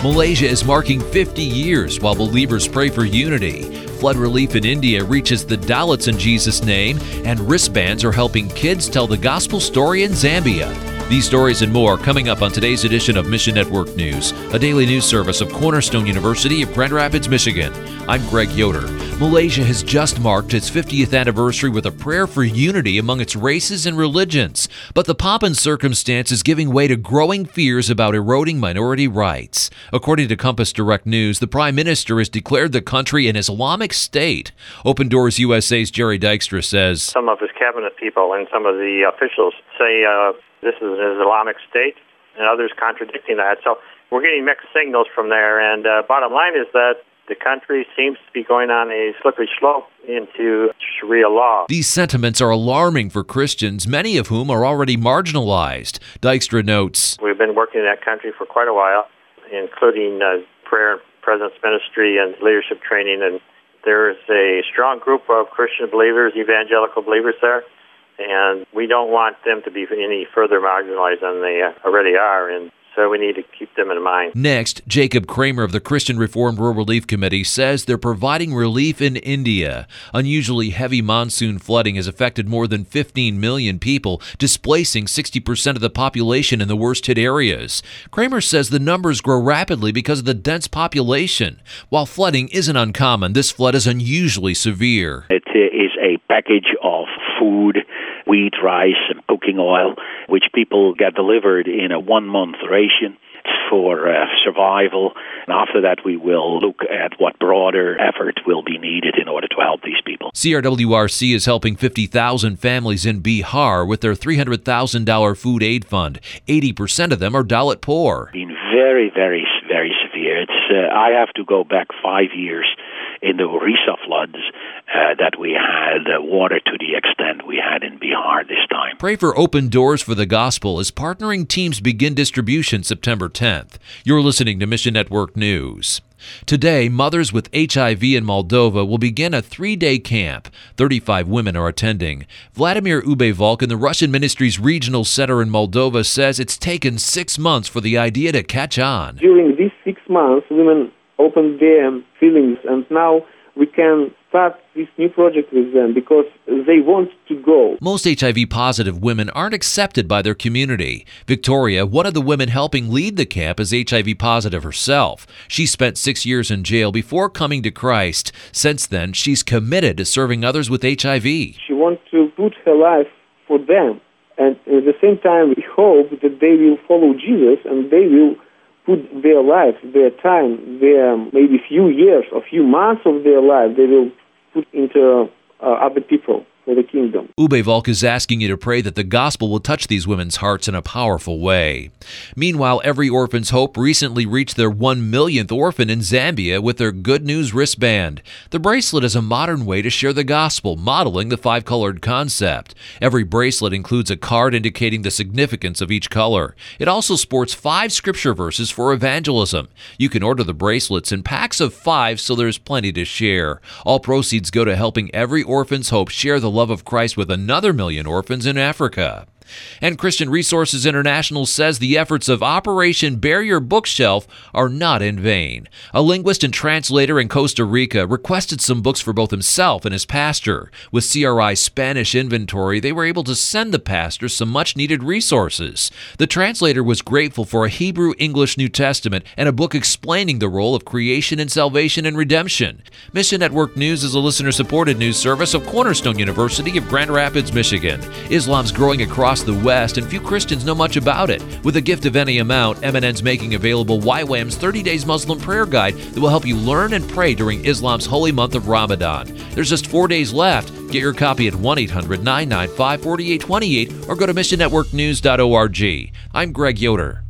Malaysia is marking 50 years while believers pray for unity. Flood relief in India reaches the Dalits in Jesus' name, and wristbands are helping kids tell the gospel story in Zambia. These stories and more coming up on today's edition of Mission Network News, a daily news service of Cornerstone University of Grand Rapids, Michigan. I'm Greg Yoder. Malaysia has just marked its 50th anniversary with a prayer for unity among its races and religions. But the pomp and circumstance is giving way to growing fears about eroding minority rights. According to Compass Direct News, the Prime Minister has declared the country an Islamic state. Open Doors USA's Jerry Dykstra says, some of his cabinet people and some of the officials say this is an Islamic state, and others contradicting that. So we're getting mixed signals from there, and bottom line is that the country seems to be going on a slippery slope into Sharia law. These sentiments are alarming for Christians, many of whom are already marginalized. Dykstra notes, we've been working in that country for quite a while, including prayer and presence ministry and leadership training, and there's a strong group of Christian believers, evangelical believers there, and we don't want them to be any further marginalized than they already are, and so we need to keep them in mind. Next, Jacob Kramer of the Christian Reformed Rural Relief Committee says they're providing relief in India. Unusually heavy monsoon flooding has affected more than 15 million people, displacing 60% of the population in the worst-hit areas. Kramer says the numbers grow rapidly because of the dense population. While flooding isn't uncommon, this flood is unusually severe. It is a package of food, wheat, rice, and cooking oil, which people get delivered in a 1-month ration for survival. And after that, we will look at what broader effort will be needed in order to help these people. CRWRC is helping 50,000 families in Bihar with their $300,000 food aid fund. 80% of them are Dalit poor. Been very, very, very severe. I have to go back 5 years in the Orissa floods that we had water to the extent we had in Bihar this time. Pray for Open Doors for the Gospel as partnering teams begin distribution September 10th. You're listening to Mission Network News. Today, mothers with HIV in Moldova will begin a 3-day camp. 35 women are attending. Vladimir Ubevolk in the Russian Ministry's regional center in Moldova says it's taken 6 months for the idea to catch on. During these 6 months, women opened their feelings, and now we can start this new project with them because they want to go. Most HIV-positive women aren't accepted by their community. Victoria, one of the women helping lead the camp, is HIV-positive herself. She spent 6 years in jail before coming to Christ. Since then, she's committed to serving others with HIV. She wants to put her life for them, and at the same time, we hope that they will follow Jesus and they will put their life, their time, their maybe few years or few months of their life, they will put into other people for the kingdom. Ubevolk is asking you to pray that the gospel will touch these women's hearts in a powerful way. Meanwhile, Every Orphan's Hope recently reached their 1 millionth orphan in Zambia with their Good News wristband. The bracelet is a modern way to share the gospel, modeling the 5-colored concept. Every bracelet includes a card indicating the significance of each color. It also sports 5 scripture verses for evangelism. You can order the bracelets in packs of 5 so there's plenty to share. All proceeds go to helping Every Orphan's Hope share the love of Christ with another million orphans in Africa. And Christian Resources International says the efforts of Operation Bear Your Bookshelf are not in vain. A linguist and translator in Costa Rica requested some books for both himself and his pastor. With CRI's Spanish inventory, they were able to send the pastor some much-needed resources. The translator was grateful for a Hebrew-English New Testament and a book explaining the role of creation and salvation and redemption. Mission Network News is a listener-supported news service of Cornerstone University of Grand Rapids, Michigan. Islam's growing across the West, and few Christians know much about it. With a gift of any amount, MNN's making available YWAM's 30 Days Muslim Prayer Guide that will help you learn and pray during Islam's holy month of Ramadan. There's just 4 days left. Get your copy at 1-800-995-4828 or go to missionnetworknews.org. I'm Greg Yoder.